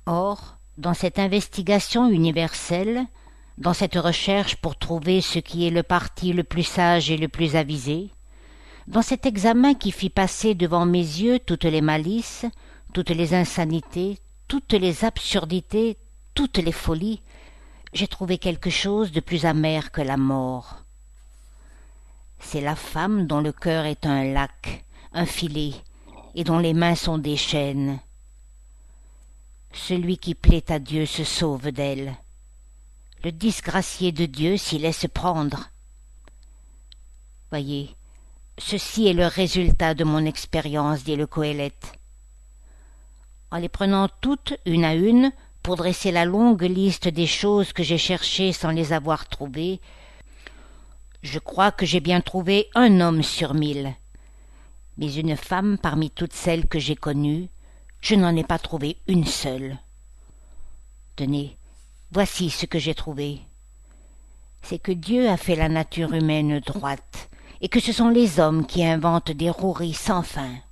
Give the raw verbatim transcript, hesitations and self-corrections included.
Or, dans cette investigation universelle, dans cette recherche pour trouver ce qui est le parti le plus sage et le plus avisé, dans cet examen qui fit passer devant mes yeux toutes les malices, toutes les insanités, toutes les absurdités, toutes les folies, j'ai trouvé quelque chose de plus amer que la mort. C'est la femme dont le cœur est un lac, un filet, et dont les mains sont des chaînes. Celui qui plaît à Dieu se sauve d'elle. Le disgracié de Dieu s'y laisse prendre. Voyez, ceci est le résultat de mon expérience, dit le Coëlette. En les prenant toutes, une à une, pour dresser la longue liste des choses que j'ai cherchées sans les avoir trouvées, je crois que j'ai bien trouvé un homme sur mille. Mais une femme parmi toutes celles que j'ai connues, je n'en ai pas trouvé une seule. Tenez, voici ce que j'ai trouvé. C'est que Dieu a fait la nature humaine droite, et que ce sont les hommes qui inventent des roueries sans fin.